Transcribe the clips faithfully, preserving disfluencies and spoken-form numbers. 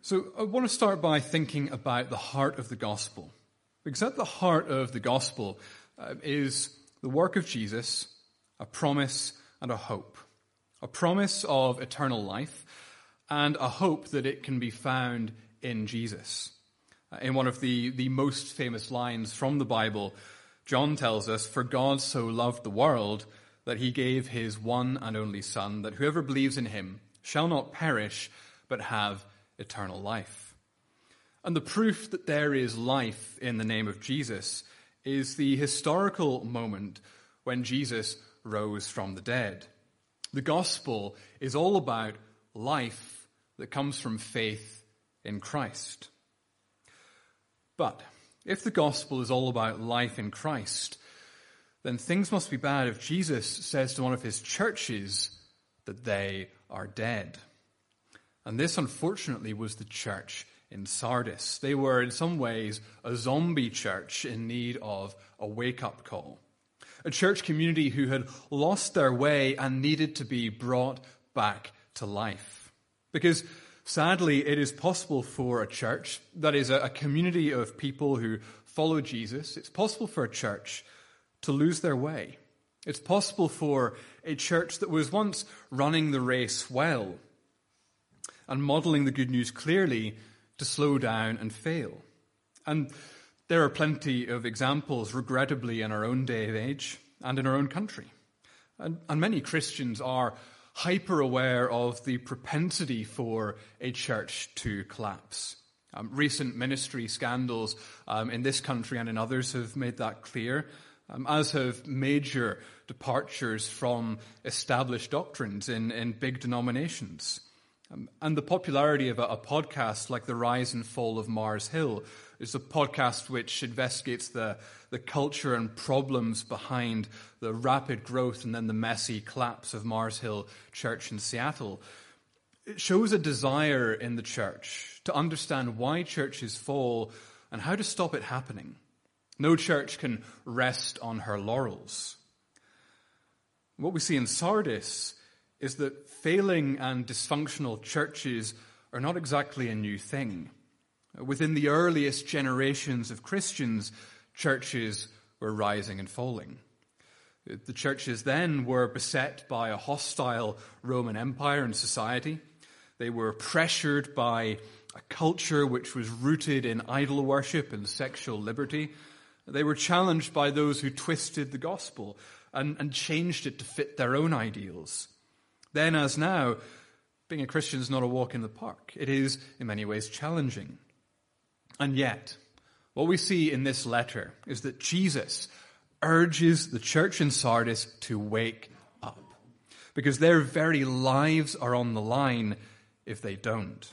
So I want to start by thinking about the heart of the gospel. Because at the heart of the gospel uh, is the work of Jesus, a promise and a hope. A promise of eternal life and a hope that it can be found in Jesus. Uh, in one of the, the most famous lines from the Bible, John tells us, "For God so loved the world that he gave his one and only Son, that whoever believes in him shall not perish but have eternal life." And the proof that there is life in the name of Jesus is the historical moment when Jesus rose from the dead. The gospel is all about life that comes from faith in Christ. But if the gospel is all about life in Christ, then things must be bad if Jesus says to one of his churches that they are dead. And this, unfortunately, was the church in Sardis. They were, in some ways, a zombie church in need of a wake-up call. A church community who had lost their way and needed to be brought back to life. Because, sadly, it is possible for a church, that is, a community of people who follow Jesus, it's possible for a church to lose their way. It's possible for a church that was once running the race well and modeling the good news clearly to slow down and fail. And there are plenty of examples, regrettably, in our own day and age and in our own country. And, and many Christians are hyper-aware of the propensity for a church to collapse. Um, recent ministry scandals um, in this country and in others have made that clear, um, as have major departures from established doctrines in, in big denominations. Um, and the popularity of a, a podcast like The Rise and Fall of Mars Hill is a podcast which investigates the, the culture and problems behind the rapid growth and then the messy collapse of Mars Hill Church in Seattle. It shows a desire in the church to understand why churches fall and how to stop it happening. No church can rest on her laurels. What we see in Sardis is that failing and dysfunctional churches are not exactly a new thing. Within the earliest generations of Christians, churches were rising and falling. The churches then were beset by a hostile Roman Empire and society. They were pressured by a culture which was rooted in idol worship and sexual liberty. They were challenged by those who twisted the gospel and, and changed it to fit their own ideals. Then, as now, being a Christian is not a walk in the park. It is, in many ways, challenging. And yet, what we see in this letter is that Jesus urges the church in Sardis to wake up, because their very lives are on the line if they don't.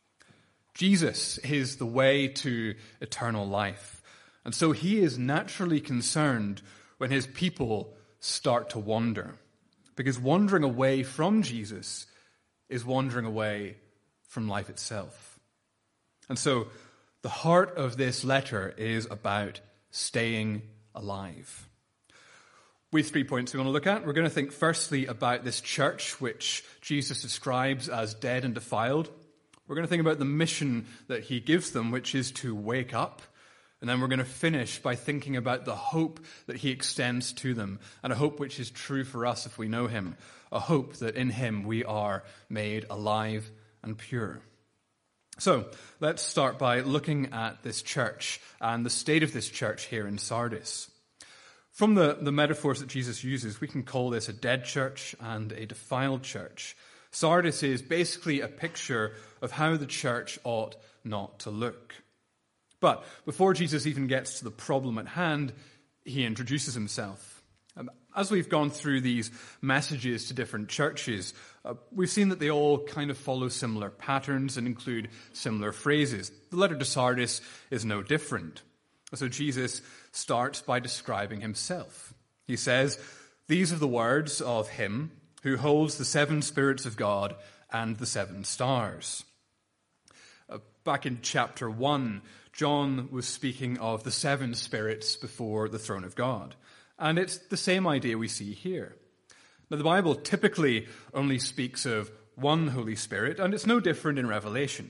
Jesus is the way to eternal life, and so he is naturally concerned when his people start to wander. Because wandering away from Jesus is wandering away from life itself. And so the heart of this letter is about staying alive. We have three points we want to look at. We're going to think firstly about this church which Jesus describes as dead and defiled. We're going to think about the mission that he gives them, which is to wake up. And then we're going to finish by thinking about the hope that he extends to them, and a hope which is true for us if we know him, a hope that in him we are made alive and pure. So let's start by looking at this church and the state of this church here in Sardis. From the, the metaphors that Jesus uses, we can call this a dead church and a defiled church. Sardis is basically a picture of how the church ought not to look. But before Jesus even gets to the problem at hand, he introduces himself. Um, as we've gone through these messages to different churches, uh, we've seen that they all kind of follow similar patterns and include similar phrases. The letter to Sardis is no different. So Jesus starts by describing himself. He says, "These are the words of him who holds the seven spirits of God and the seven stars." Uh, back in chapter one, John was speaking of the seven spirits before the throne of God. And it's the same idea we see here. Now, the Bible typically only speaks of one Holy Spirit, and it's no different in Revelation.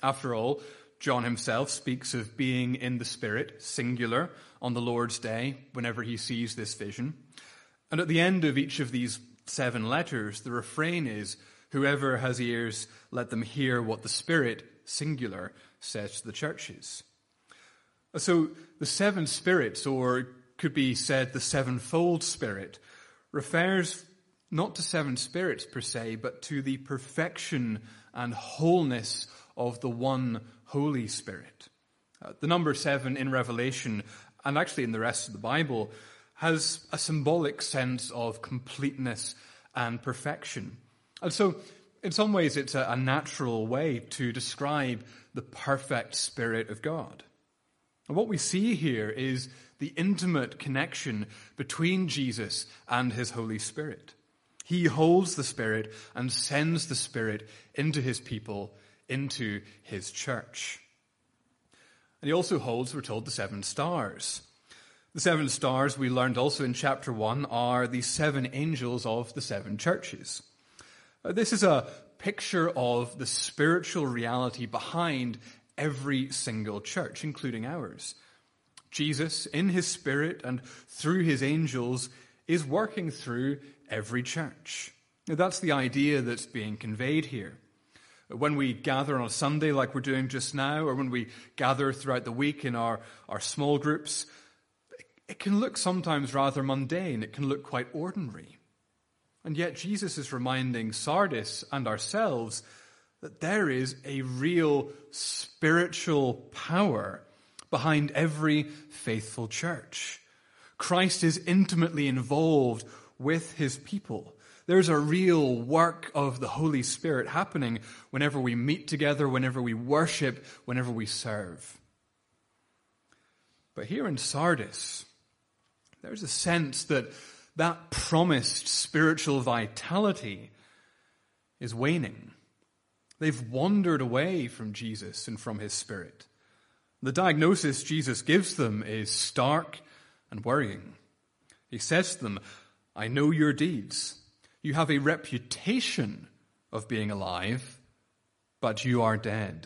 After all, John himself speaks of being in the Spirit, singular, on the Lord's day, whenever he sees this vision. And at the end of each of these seven letters, the refrain is, "Whoever has ears, let them hear what the Spirit, singular, says to the churches." So the seven spirits, or could be said the sevenfold Spirit, refers not to seven spirits per se, but to the perfection and wholeness of the one Holy Spirit. Uh, the number seven in Revelation, and actually in the rest of the Bible, has a symbolic sense of completeness and perfection. And so, in some ways, it's a, a natural way to describe the perfect Spirit of God. And what we see here is the intimate connection between Jesus and his Holy Spirit. He holds the Spirit and sends the Spirit into his people, into his church. And he also holds, we're told, the seven stars. The seven stars, we learned also in chapter one, are the seven angels of the seven churches. Uh, this is a picture of the spiritual reality behind every single church, including ours. Jesus, in his Spirit and through his angels, is working through every church. Now, that's the idea that's being conveyed here. When we gather on a Sunday like we're doing just now, or when we gather throughout the week in our, our small groups, it can look sometimes rather mundane. It can look quite ordinary. And yet Jesus is reminding Sardis and ourselves that there is a real spiritual power behind every faithful church. Christ is intimately involved with his people. There's a real work of the Holy Spirit happening whenever we meet together, whenever we worship, whenever we serve. But here in Sardis, there's a sense that that promised spiritual vitality is waning. They've wandered away from Jesus and from his Spirit. The diagnosis Jesus gives them is stark and worrying. He says to them, "I know your deeds. You have a reputation of being alive, but you are dead."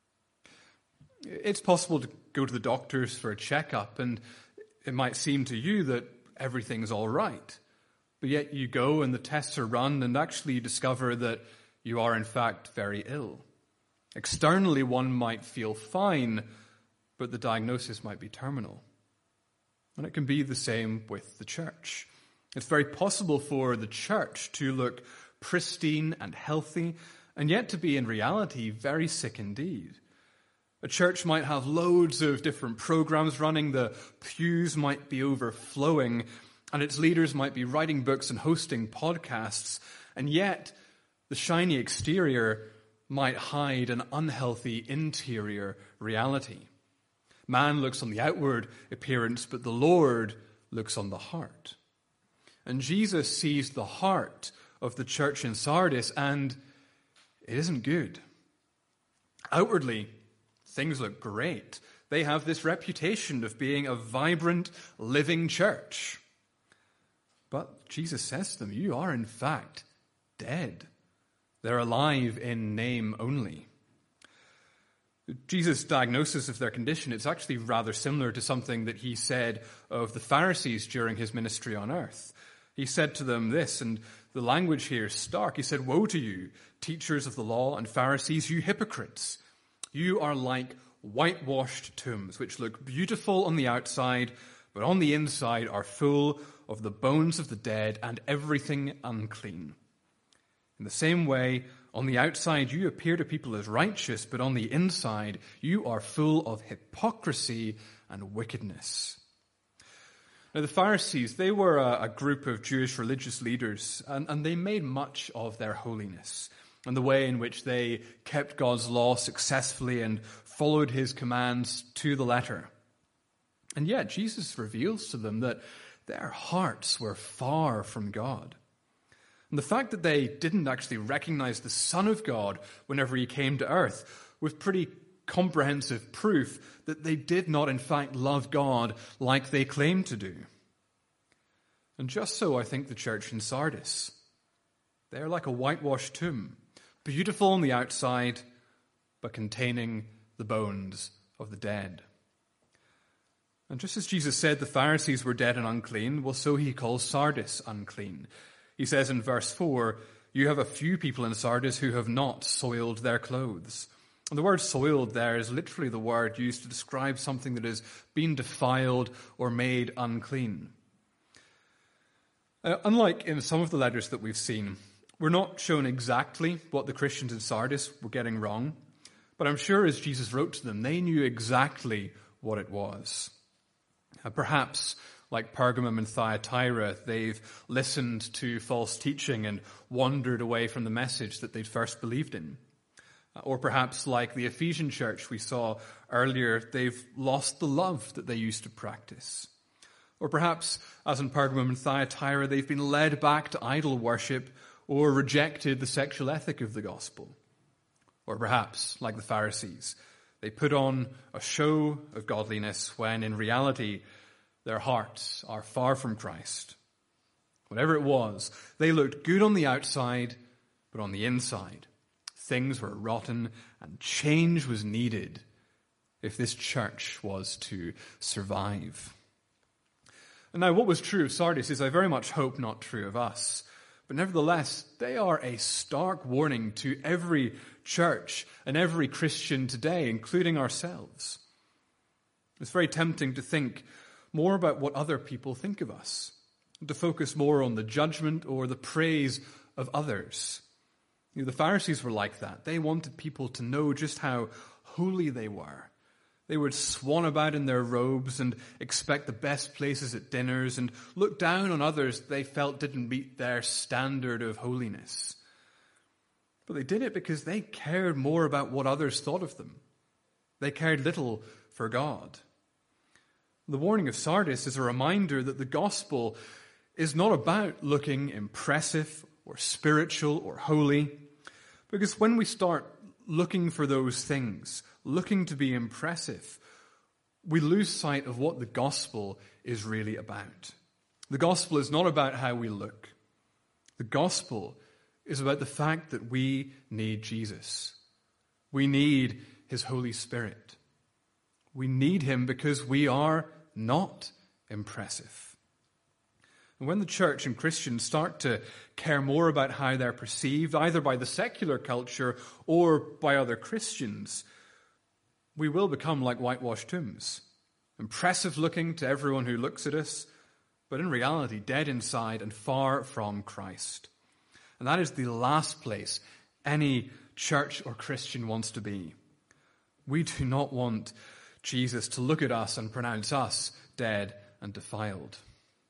It's possible to go to the doctors for a checkup, and it might seem to you that everything's all right. But yet you go and the tests are run, and actually you discover that you are in fact very ill. Externally, one might feel fine, but the diagnosis might be terminal. And it can be the same with the church. It's very possible for the church to look pristine and healthy, and yet to be in reality very sick indeed. A church might have loads of different programs running, the pews might be overflowing, and its leaders might be writing books and hosting podcasts, and yet the shiny exterior might hide an unhealthy interior reality. Man looks on the outward appearance, but the Lord looks on the heart. And Jesus sees the heart of the church in Sardis, and it isn't good. Outwardly, things look great. They have this reputation of being a vibrant, living church. But Jesus says to them, you are in fact dead. They're alive in name only. Jesus' diagnosis of their condition, it's actually rather similar to something that he said of the Pharisees during his ministry on earth. He said to them this, and the language here is stark. He said, "Woe to you, teachers of the law and Pharisees, you hypocrites! You are like whitewashed tombs, which look beautiful on the outside, but on the inside are full of the bones of the dead and everything unclean. In the same way, on the outside you appear to people as righteous, but on the inside you are full of hypocrisy and wickedness." Now, the Pharisees, they were a, a group of Jewish religious leaders, and, and they made much of their holiness and the way in which they kept God's law successfully and followed his commands to the letter. And yet, Jesus reveals to them that their hearts were far from God. And the fact that they didn't actually recognize the Son of God whenever he came to earth was pretty comprehensive proof that they did not in fact love God like they claimed to do. And just so I think the church in Sardis. They're like a whitewashed tomb, beautiful on the outside, but containing the bones of the dead. And just as Jesus said the Pharisees were dead and unclean, well, so he calls Sardis unclean. He says in verse four, you have a few people in Sardis who have not soiled their clothes. And the word soiled there is literally the word used to describe something that has been defiled or made unclean. Uh, unlike in some of the letters that we've seen, we're not shown exactly what the Christians in Sardis were getting wrong, but I'm sure as Jesus wrote to them, they knew exactly what it was. Uh, perhaps, like Pergamum and Thyatira, they've listened to false teaching and wandered away from the message that they'd first believed in. Uh, or perhaps, like the Ephesian church we saw earlier, they've lost the love that they used to practice. Or perhaps, as in Pergamum and Thyatira, they've been led back to idol worship or rejected the sexual ethic of the gospel. Or perhaps, like the Pharisees, they put on a show of godliness when in reality their hearts are far from Christ. Whatever it was, they looked good on the outside, but on the inside, things were rotten and change was needed if this church was to survive. And now what was true of Sardis is, I very much hope, not true of us. But nevertheless, they are a stark warning to every church and every Christian today, including ourselves. It's very tempting to think more about what other people think of us, to focus more on the judgment or the praise of others. You know, the Pharisees were like that. They wanted people to know just how holy they were. They would swan about in their robes and expect the best places at dinners and look down on others they felt didn't meet their standard of holiness. But they did it because they cared more about what others thought of them. They cared little for God. The warning of Sardis is a reminder that the gospel is not about looking impressive or spiritual or holy, because when we start looking for those things, looking to be impressive, we lose sight of what the gospel is really about. The gospel is not about how we look. The gospel is about the fact that we need Jesus. We need his Holy Spirit. We need him because we are not impressive. And when the church and Christians start to care more about how they're perceived, either by the secular culture or by other Christians, we will become like whitewashed tombs, impressive looking to everyone who looks at us, but in reality dead inside and far from Christ. And that is the last place any church or Christian wants to be. We do not want Jesus to look at us and pronounce us dead and defiled.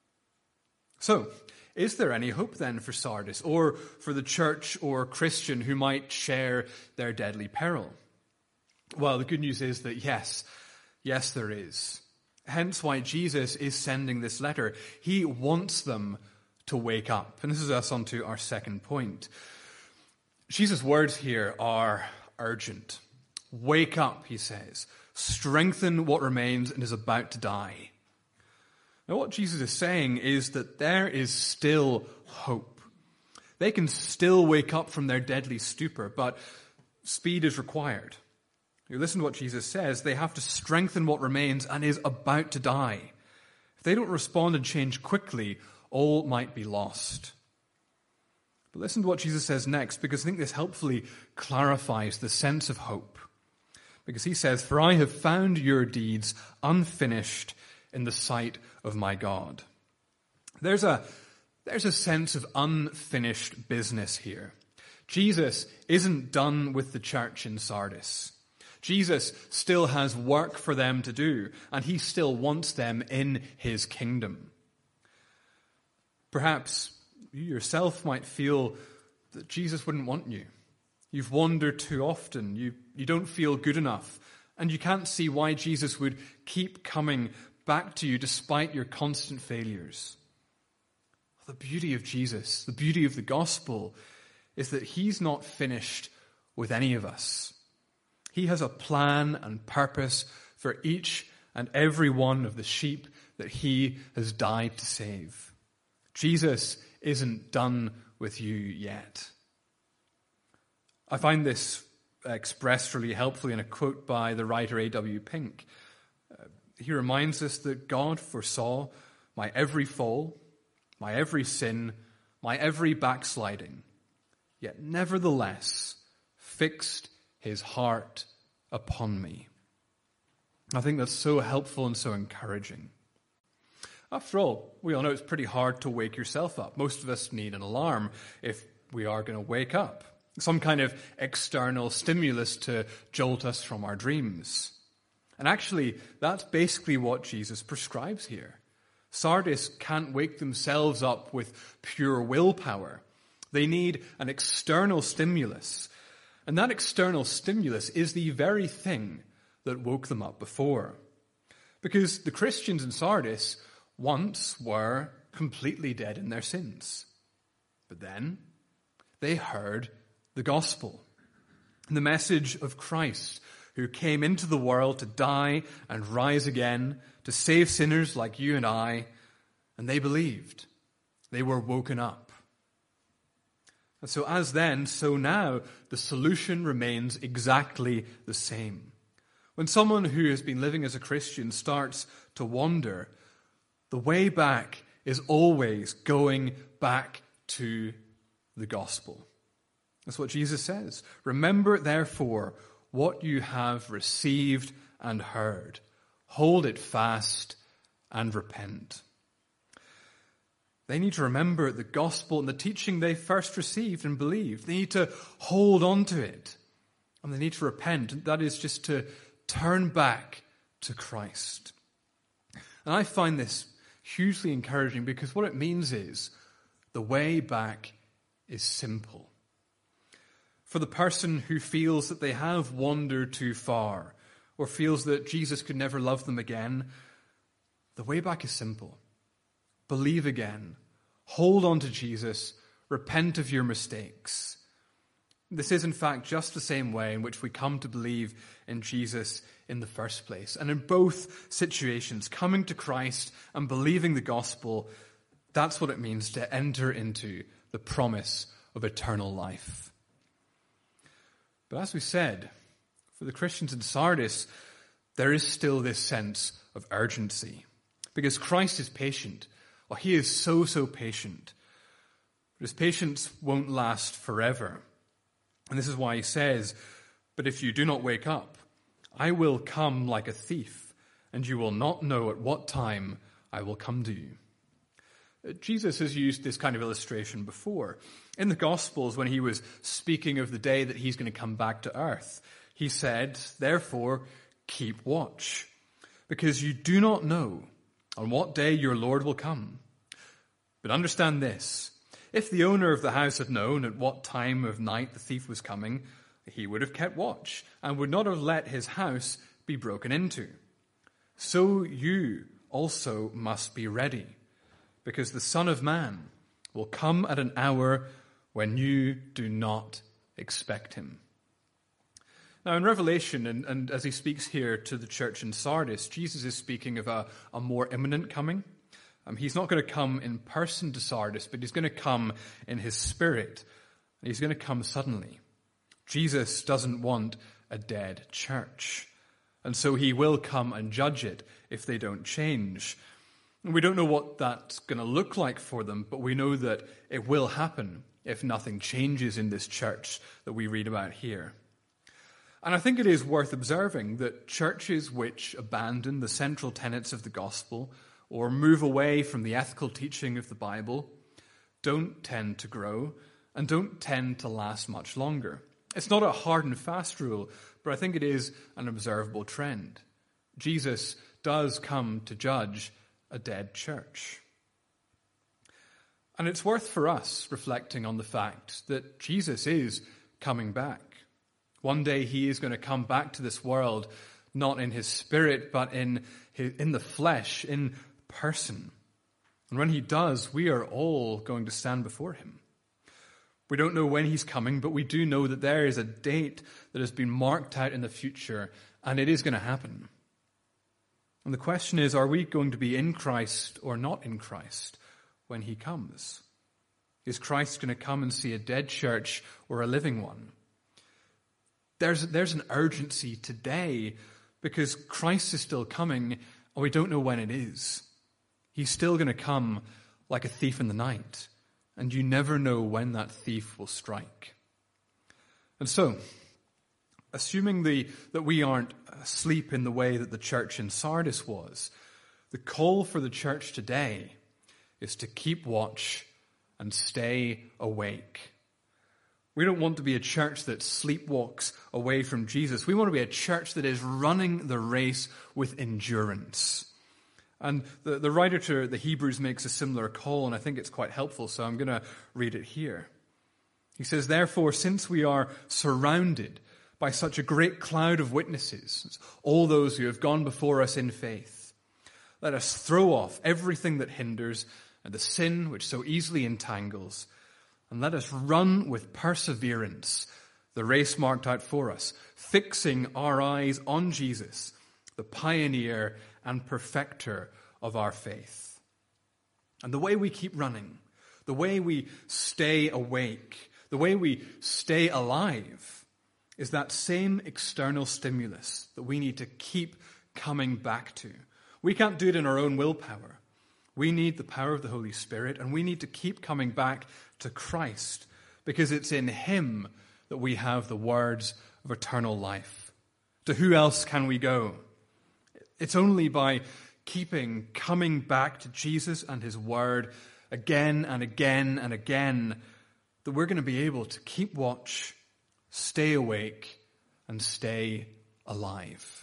So, is there any hope then for Sardis or for the church or Christian who might share their deadly peril? Well, the good news is that yes, yes there is. Hence why Jesus is sending this letter. He wants them to wake up. And this is us onto our second point. Jesus' words here are urgent. Wake up, he says. Strengthen what remains and is about to die. Now, what Jesus is saying is that there is still hope. They can still wake up from their deadly stupor, but speed is required. You listen to what Jesus says. They have to strengthen what remains and is about to die. If they don't respond and change quickly, all might be lost. But listen to what Jesus says next, because I think this helpfully clarifies the sense of hope. Because he says, "For I have found your deeds unfinished in the sight of my God." There's a, there's a sense of unfinished business here. Jesus isn't done with the church in Sardis. Jesus still has work for them to do, and he still wants them in his kingdom. Perhaps you yourself might feel that Jesus wouldn't want you. You've wandered too often. You, you don't feel good enough. And you can't see why Jesus would keep coming back to you despite your constant failures. The beauty of Jesus, the beauty of the gospel, is that he's not finished with any of us. He has a plan and purpose for each and every one of the sheep that he has died to save. Jesus isn't done with you yet. I find this expressed really helpfully in a quote by the writer A W Pink. Uh, he reminds us that God foresaw my every fall, my every sin, my every backsliding, yet nevertheless fixed his heart upon me. I think that's so helpful and so encouraging. After all, we all know it's pretty hard to wake yourself up. Most of us need an alarm if we are going to wake up. Some kind of external stimulus to jolt us from our dreams. And actually, that's basically what Jesus prescribes here. Sardis can't wake themselves up with pure willpower. They need an external stimulus. And that external stimulus is the very thing that woke them up before. Because the Christians in Sardis once were completely dead in their sins. But then they heard the gospel, the message of Christ, who came into the world to die and rise again, to save sinners like you and I, and they believed. They were woken up. And so as then, so now, the solution remains exactly the same. When someone who has been living as a Christian starts to wander, the way back is always going back to the gospel. That's what Jesus says. Remember, therefore, what you have received and heard. Hold it fast and repent. They need to remember the gospel and the teaching they first received and believed. They need to hold on to it. And they need to repent. That is just to turn back to Christ. And I find this hugely encouraging because what it means is the way back is simple. For the person who feels that they have wandered too far or feels that Jesus could never love them again, the way back is simple. Believe again. Hold on to Jesus. Repent of your mistakes. This is, in fact, just the same way in which we come to believe in Jesus in the first place. And in both situations, coming to Christ and believing the gospel, that's what it means to enter into the promise of eternal life. But as we said, for the Christians in Sardis, there is still this sense of urgency. Because Christ is patient. Well, he is so, so patient. But his patience won't last forever. And this is why he says, but if you do not wake up, I will come like a thief, and you will not know at what time I will come to you. Jesus has used this kind of illustration before. In the Gospels, when he was speaking of the day that he's going to come back to earth, he said, therefore, keep watch, because you do not know on what day your Lord will come. But understand this, if the owner of the house had known at what time of night the thief was coming, he would have kept watch and would not have let his house be broken into. So you also must be ready, because the Son of Man will come at an hour when you do not expect him. Now in Revelation, and, and as he speaks here to the church in Sardis, Jesus is speaking of a, a more imminent coming. Um, he's not going to come in person to Sardis, but he's going to come in his spirit. And he's going to come suddenly. Jesus doesn't want a dead church. And so he will come and judge it if they don't change. And we don't know what that's going to look like for them, but we know that it will happen if nothing changes in this church that we read about here. And I think it is worth observing that churches which abandon the central tenets of the gospel or move away from the ethical teaching of the Bible don't tend to grow and don't tend to last much longer. It's not a hard and fast rule, but I think it is an observable trend. Jesus does come to judge a dead church. And it's worth for us reflecting on the fact that Jesus is coming back. One day he is going to come back to this world, not in his spirit, but in his, in the flesh, in person. And when he does, we are all going to stand before him. We don't know when he's coming, but we do know that there is a date that has been marked out in the future, and it is going to happen. And the question is, are we going to be in Christ or not in Christ when he comes? Is Christ going to come and see a dead church or a living one? There's, there's an urgency today because Christ is still coming and we don't know when it is. He's still going to come like a thief in the night, and you never know when that thief will strike. And so, assuming the, that we aren't asleep in the way that the church in Sardis was, the call for the church today is to keep watch and stay awake. We don't want to be a church that sleepwalks away from Jesus. We want to be a church that is running the race with endurance. And the, the writer to the Hebrews makes a similar call, and I think it's quite helpful, so I'm going to read it here. He says, "Therefore, since we are surrounded by such a great cloud of witnesses, all those who have gone before us in faith, let us throw off everything that hinders and the sin which so easily entangles, and let us run with perseverance the race marked out for us, fixing our eyes on Jesus, the pioneer and perfecter of our faith." And the way we keep running, the way we stay awake, the way we stay alive is that same external stimulus that we need to keep coming back to. We can't do it in our own willpower. We need the power of the Holy Spirit, and we need to keep coming back to Christ because it's in him that we have the words of eternal life. To who else can we go? It's only by keeping coming back to Jesus and his word again and again and again that we're going to be able to keep watch, stay awake, and stay alive.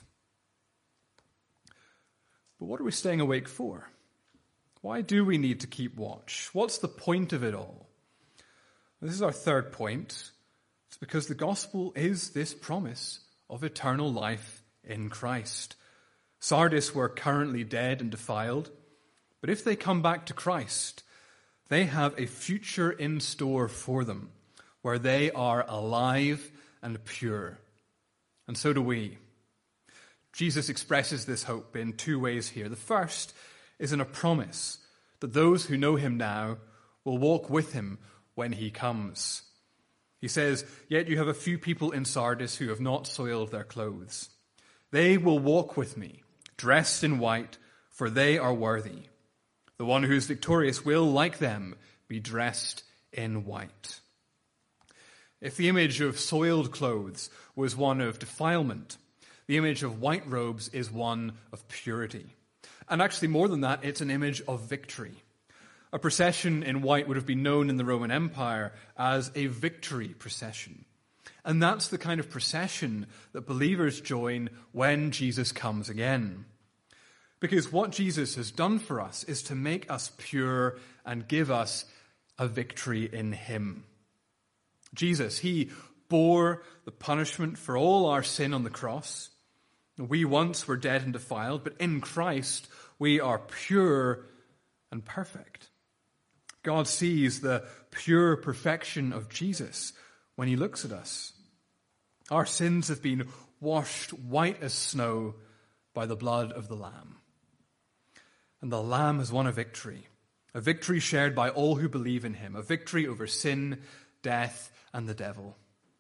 But what are we staying awake for? Why do we need to keep watch? What's the point of it all? This is our third point. It's because the gospel is this promise of eternal life in Christ. Sardis were currently dead and defiled, but if they come back to Christ, they have a future in store for them where they are alive and pure. And so do we. Jesus expresses this hope in two ways here. The first is in a promise that those who know him now will walk with him when he comes. He says, "Yet you have a few people in Sardis who have not soiled their clothes. They will walk with me, dressed in white, for they are worthy. The one who is victorious will, like them, be dressed in white." If the image of soiled clothes was one of defilement, the image of white robes is one of purity. And actually, more than that, it's an image of victory. A procession in white would have been known in the Roman Empire as a victory procession. And that's the kind of procession that believers join when Jesus comes again. Because what Jesus has done for us is to make us pure and give us a victory in him. Jesus, he bore the punishment for all our sin on the cross. We once were dead and defiled, but in Christ we are pure and perfect. God sees the pure perfection of Jesus when he looks at us. Our sins have been washed white as snow by the blood of the Lamb. And the Lamb has won a victory, a victory shared by all who believe in him, a victory over sin, death, and the devil.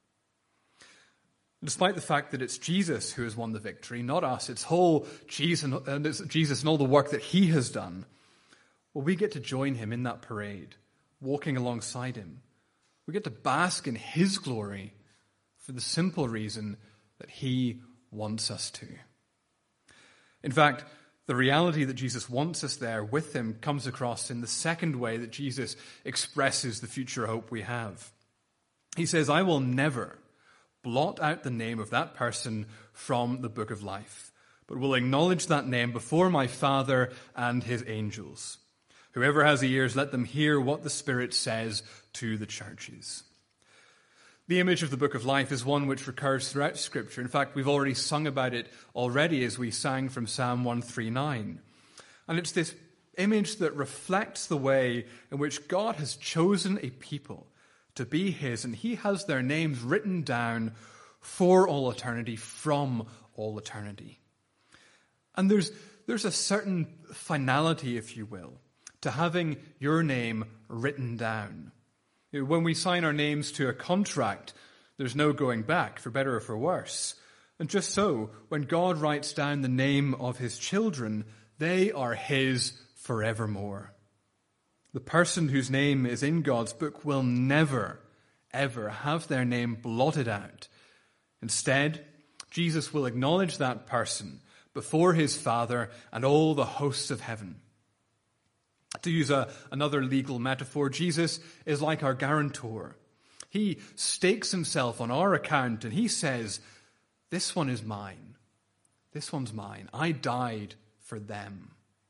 Despite the fact that it's Jesus who has won the victory, not us, it's whole Jesus and, it's Jesus and all the work that he has done, well, we get to join him in that parade, walking alongside him. We get to bask in his glory for the simple reason that he wants us to. In fact, the reality that Jesus wants us there with him comes across in the second way that Jesus expresses the future hope we have. He says, "I will never blot out the name of that person from the book of life, but will acknowledge that name before my Father and his angels. Whoever has ears, let them hear what the Spirit says to the churches." The image of the book of life is one which recurs throughout Scripture. In fact, we've already sung about it already as we sang from Psalm one thirty-nine. And it's this image that reflects the way in which God has chosen a people to be his, and he has their names written down for all eternity, from all eternity. And there's, there's a certain finality, if you will, to having your name written down. When we sign our names to a contract, There's no going back, for better or for worse. And just so, when God writes down the name of his children, they are his forevermore. The person whose name is in God's book will never, ever have their name blotted out. Instead, Jesus will acknowledge that person before his Father and all the hosts of heaven. To use a, another legal metaphor, Jesus is like our guarantor. He stakes himself on our account and he says, this one is mine. This one's mine. I died for them.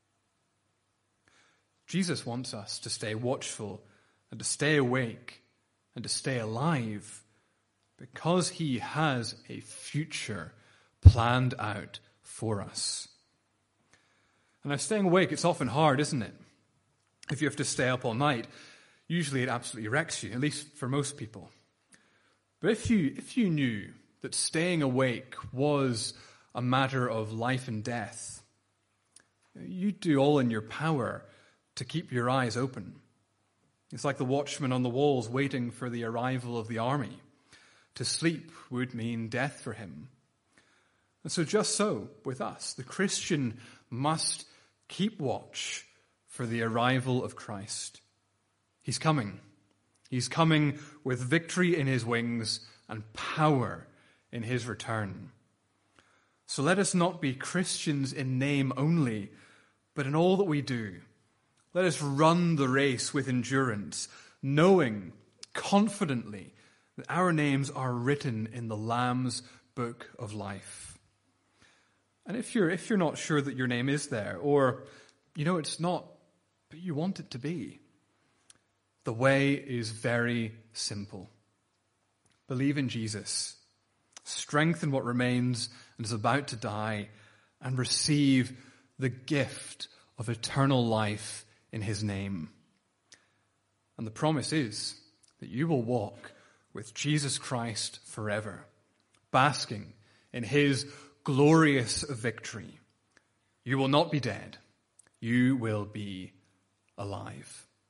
Jesus wants us to stay watchful and to stay awake and to stay alive because he has a future planned out for us. And now staying awake, it's often hard, isn't it? If you have to stay up all night, usually it absolutely wrecks you, at least for most people. But if you if you knew that staying awake was a matter of life and death, you'd do all in your power to keep your eyes open. It's like the watchman on the walls waiting for the arrival of the army. To sleep would mean death for him. And so just so with us, the Christian must keep watch for the arrival of Christ. He's coming. He's coming with victory in his wings and power in his return. So let us not be Christians in name only, but in all that we do. Let us run the race with endurance, knowing confidently that our names are written in the Lamb's book of life. And if you're if you're not sure that your name is there, or you know it's not, but you want it to be, the way is very simple. Believe in Jesus, strengthen what remains and is about to die, and receive the gift of eternal life in his name. And the promise is that you will walk with Jesus Christ forever, basking in his glorious victory. You will not be dead. You will be alive.